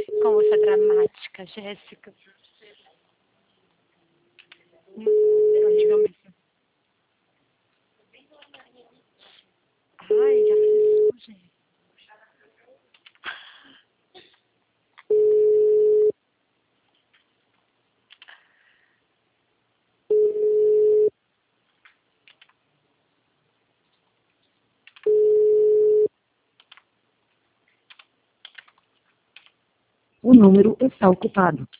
Como você é dramática, Jéssica. Diga mesmo. Ai, já fiz isso, gente. O número está ocupado.